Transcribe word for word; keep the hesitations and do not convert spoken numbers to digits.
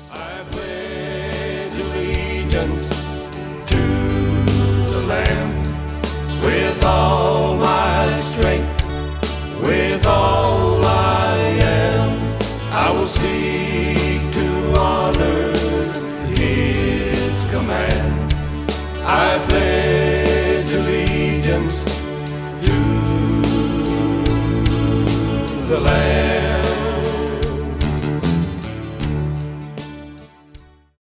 I pledge allegiance to the land with all my strength, with all I am. I will seek to honor His command. I pledge allegiance to the land.